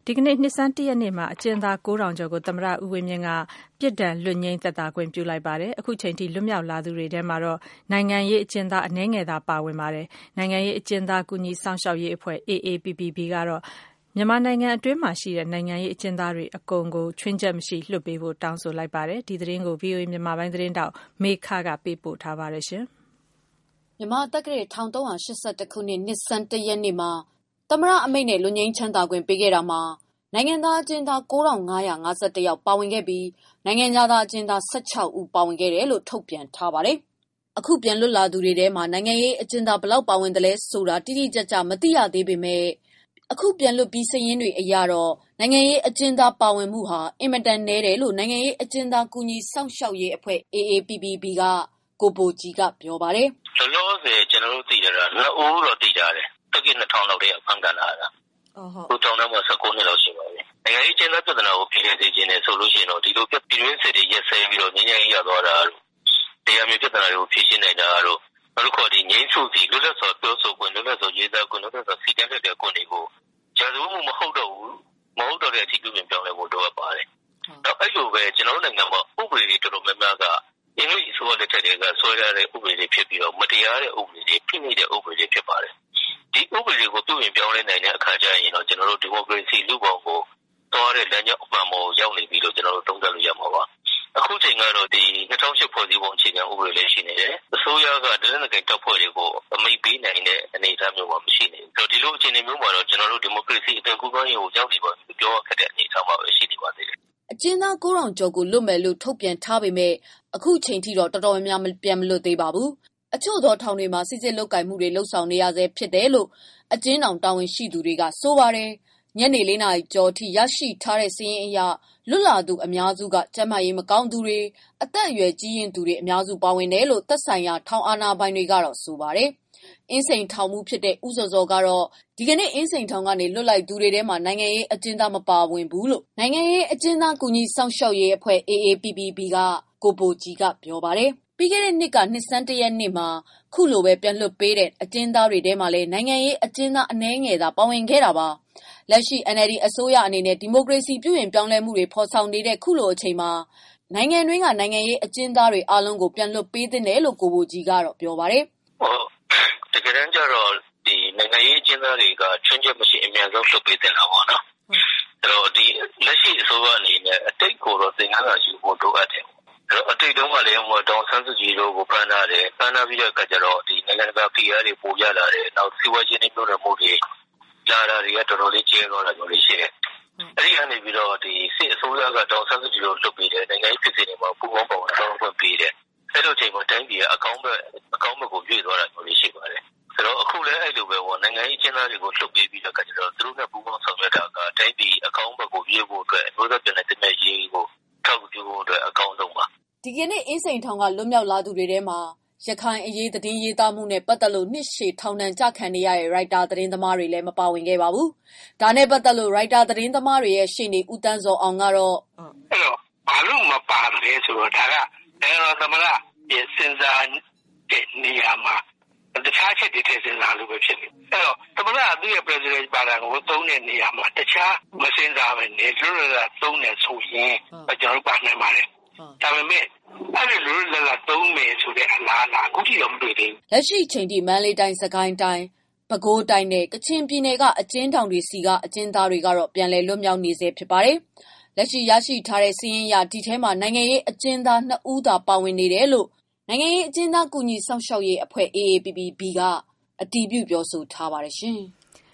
ဒီကနေ့နှစ်ဆန်း1ရက်နေ့မှာအကျဉ်းသား9,000ကျော်ကိုသမ္မတဦးဝင်းမြင့်ကပြစ်ဒဏ်လွတ်ငြိမ်းသက်သာခွင့်ပြုလိုက်ပါတယ်။အခုချိန်ထိလွတ်မြောက်လာသူတွေထဲမှာတော့နိုင်ငံရေးအကျဉ်းသားအနည်းငယ်သာပါဝင်ပါတယ်။နိုင်ငံရေးအကျဉ်းသားကူညီစောင့်ရှောက်ရေးအဖွဲ့ AAPPB ကတော့မြန်မာနိုင်ငံအတွင်းမှာရှိတဲ့နိုင်ငံရေးအကျဉ်းသားတွေအကုန်ကိုချွင်းချက်မရှိလွှတ်ပေးဖို့တောင်းဆိုလိုက်ပါတယ်။ဒီသတင်းကို VOA မြန်မာပိုင်းသတင်းတောက်မေခကပေးပို့ထားပါတယ်ရှင်။မြန်မာတက္ကရာ1382ခုနှစ်နှစ်ဆန်း1ရက်နေ့မှာသမ္မတအမိန့်နဲ့လွတ်ငြိမ်းချမ်းသာခွင့်ပေးခဲ့တာမှာနိုင်ငံသားအကျဉ်းသား9,551ယောက်ပါဝင်ခဲ့ပြီးနိုင်ငံခြားသားအကျဉ်းသား16ဦးပါဝင်ခဲ့တယ်လို့ထုတ်ပြန်ထားပါတယ်။အခုပြန်လွတ်လာသူတွေထဲမှာနိုင်ငံရေးအကျဉ်းသားဘယ်လောက်ပါဝင်တယ်လဲဆိုတာတိတိကျကျမသိရသေးပေမဲ့အခုပြန်လွတ်ပြီးစာရင်းတွေအရတော့နိုင်ငံရေးအကျဉ်းသားပါဝင်မှုဟာအင်မတန်နည်းတယ်လို့နိုင်ငံရေးအကျဉ်းသားကူညီစောင့်ရှောက်ရေးအဖွဲ့ AAPPB ကကိုဘိုကြီးကပြောပါတယ်။လောလောဆယ်ကျွန်တော်တို့သိကြတာ2ဦးတော့သိကြတယ်။တက္ကသိုလ်2000လောက်တည်းအဖမ်းခံလာတာ။ဟုတ်တောင်းတော့19နှစ်လောက်ရှိပါပြီ။နိုင်ငံရေးအကျဉ်းသားပြဿနာကိုပြည်လည်စေခြင်းနဲ့ဆိုလို့ရှိရင်တော့ဒီလိုပြည်တွင်းစစ်တွေရက်စဲပြီးတော့ငြိမ်းချမ်းရေးရသွားတာတို့တရားမျိုးပြဿနာတွေကိုဖြေရှင်းနိုင်တာတို့နောက်တစ်ခါဒီငြိမ်းစုစီလွတ်လပ်စွာပြောဆိုခွင့်လွတ်လပ်စွာရေးသားခွင့်လွတ်လပ်စွာစီတန်းတဲ့ခွင့်တွေကိုကြာစုမှုမဟုတ်တော့ဘူးမဟုတ်တော့တဲ့အထိပြုပြင်ပြောင်းလဲဖို့လိုအပ်ပါတယ်။တော့အဲ့လိုပဲကျွန်တော်တို့နိုင်ငံမှာဥပဒေတွေတော်တော်များများကအင်္ဂလိပ်အစိုးရလက်ထက်ကဆွဲထားတဲ့ဥပဒေတွေဖြစ်ပြီးတော့မတရားတဲ့ဥပဒေတွေဖိနှိပ်တဲ့ဥပဒေတွေဖြစ်ပါတယ်။ဒီဥပဒေတွေကိုပြုပြင်ပြောင်းလဲနိုင်တဲ့အခါကျရင်တော့ကျွန်တော်တို့ဒီမိုကရေစီလူ့ဘောင်ကိုသွားတဲ့လမ်းကြောင်းအမှန်ပေါ်ရောက်နေပြီလို့ကျွန်တော်တို့သုံးသပ်လို့ရမှာပါ။အခုချိန်ကတော့ဒီ2008ဖွဲ့စည်းပုံအခြေခံဥပဒေလည်းရှိနေတယ်။အစိုးရကတနင်္လာနေ့တပ်ဖွဲ့တွေကိုအမိန့်ပေးနိုင်တဲ့အနေအထားမျိုးမှမရှိနေဘူး။ဒီလိုအခြေအနေမျိုးမှာတော့ကျွန်တော်တို့ဒီမိုကရေစီအသွင်ကူးပြောင်းရေးကိုရောက်နေပါပြီပြောရတဲ့အနေအထားမှာပဲရှိနေပါသေးတယ်။အကျဉ်းသား9,000ကျော်ကိုလွတ်မယ်လို့ထုတ်ပြန်ထားပေမဲ့အခုချိန်ထိတော့တော်တော်များများပြန်မလွတ်သေးပါဘူး။အချို့သောထောင်တွေမှာစစ်စစ်လုပ်ကင်မှုတွေလှုပ်ဆောင်နေရဆဲဖြစ်တယ်လို့အကျဉ်းထောင်တာဝန်ရှိသူတွေကဆိုပါတယ်။ညနေ4နာရီကျော်ထိရရှိထားတဲ့စာရင်းအရလွတ်လာသူအများစုကကျန်းမာရေးမကောင်းသူတွေအသက်အရွယ်ကြီးရင့်သူတွေအများစုပါဝင်တယ်လို့သက်ဆိုင်ရာထောင်အာဏာပိုင်တွေကတော့ဆိုပါတယ်။အင်းစိန်ထောင်မှုဖြစ်တဲ့ဦးစောစောကတော့ဒီကနေ့အင်းစိန်ထောင်ကနေလွတ်လိုက်သူတွေထဲမှာနိုင်ငံရေးအကျဉ်းသားမပါဝင်ဘူးလို့နိုင်ငံရေးအကျဉ်းသားကူညီစောင့်ရှောက်ရေးအဖွဲ့ AAPPB ကကိုဘိုကြီးကပြောပါတယ်။ပြီးခဲ့တဲ့နှစ်ကနှစ်ဆန်း1ရက်နေ့မှာခုလိုပဲပြန်လွတ်ပေးတဲ့အကျဉ်းသားတွေထဲမှာလည်းနိုင်ငံရေးအကျဉ်းသားအနည်းငယ်သာပါဝင်ခဲ့တာပါ။လက်ရှိ NLD အစိုးရအနေနဲ့ဒီမိုကရေစီပြုပြင်ပြောင်းလဲမှုတွေဖော်ဆောင်နေတဲ့ခုလိုအချိန်မှာနိုင်ငံတွင်းကနိုင်ငံရေးအကျဉ်းသားတွေအားလုံးကိုပြန်လွတ်ပေးသင့်တယ်လို့ကိုဘိုကြီးကတော့ပြောပါတယ်။တကယ်တမ်းကျတော့ဒီနိုင်ငံရေးအကျဉ်းသားတွေကချွင်းချက်မရှိအများဆုံးလွတ်ပေးသင့်တာပေါ့နော်။အဲ့တော့ဒီလက်ရှိအစိုးရအနေနဲ့အတိတ်ကိုတော့သင်ခန်းစာယူဖို့လိုအပ်တယ်။အဲ့တော့အတိတ်တုန်းကလည်းတောင်ဆန်းစုကြည်တို့ကိုဖမ်းထားတယ်။ဖမ်းထားပြီးတဲ့အခါကျတော့ဒီနိုင်ငံတကာဖိအားတွေပိုရလာတယ်။နောက်စီးပွားရေးနှိမ့်ညွှန်းမှုတွေလာတာတွေကတော်တော်လေးကျဲသွားတာမျိုးတွေရှိတယ်။အဲ့ဒီကနေပြီးတော့ဒီစစ်အစိုးရကတောင်ဆန်းစုကြည်တို့လွတ်ပေးတယ်။နိုင်ငံရေးဖြစ်စဉ်တွေမှာပူပေါင်းပါဝင်ဆောင်ရွက်ပေးတယ်။အဲ့လိုချိန်မှာတိုင်းပြည်ကအကောင်းဘက်ကိုရွေ့သွားတာမျိုးတွေရှိပါတယ်။ဆိုတော့အခုလည်းအဲ့လိုပဲပေါ့နိုင်ငံရေးအကျဉ်းသားတွေကိုလွတ်ပေးပြီးတော့ကျတော့သူတို့နဲ့ပူးပေါင်းဆောင်ရွက်တာကတိုင်းပြည်အကောင်းဘက်ကိုရွေ့ဖို့အတွက်အမျိုးသားပြည်နယ်တည်မြဲရေးကိုထောက်ကူဖို့အတွက်အကောင်းဆုံးပါ။ဒီကနေ့အင်းစိန်ထောင်ကလွတ်မြောက်လာသူတွေထဲမှာရခိုင်အရေးသတင်းရေးသားမှုနဲ့ပတ်သက်လို့နှစ်ရှည်ထောင်ဒဏ်ကြခံနေရတဲ့ရိုက်တာသတင်းသမားတွေလည်းမပါဝင်ခဲ့ပါဘူး။ဒါနဲ့ပတ်သက်လို့ရိုက်တာသတင်းသမားတွေရဲ့ရှေ့နေဦးတန်းစောအောင်ကတော့အဲ့တော့ဘာလို့မပါလဲဆိုတော့ဒါကသမ္မတရဲ့စဉ်းစားတဲ့နေရာမှာတခြားချက်တွေထည့်စဉ်းစားလို့ပဲဖြစ်နေ။အဲ့တော့သမ္မတကသူ့ရဲ့ president ပါတာကိုသုံးတဲ့နေရာမှာတခြားမစဉ်းစားပဲနဲ့လွတ်လပ်သုံးတယ်ဆိုရင်ကျွန်တော်တို့ပါနိုင်ပါတယ်။ဒါပေမဲ့အဲ့ဒီလွတ်လပ်သုံးမယ်ဆိုတဲ့အလားအလာအခုထိတော့မတွေ့သေးဘူး။လက်ရှိချိန်ထိမန္တလေးတိုင်းစကိုင်းတိုင်းပဲခူးတိုင်းနဲ့ကချင်ပြည်နယ်ကအကျဉ်းထောင်တွေစီကအကျဉ်းသားတွေကတော့ပြန်လည်လွတ်မြောက်နေဆဲဖြစ်ပါတယ်။လက်ရှိရရှိထားတဲ့စီးရင်ရဒီထဲမှာနိုင်ငံရေးအကျဉ်းသား2ဦးသာပါဝင်နေတယ်လို့နိုင်ငံရေးအကျဉ်းသားကူညီစောင့်ရှောက်ရေးအဖွဲ့ AAPPB ကအတည်ပြုပြောဆိုထားပါတယ်ရှင်။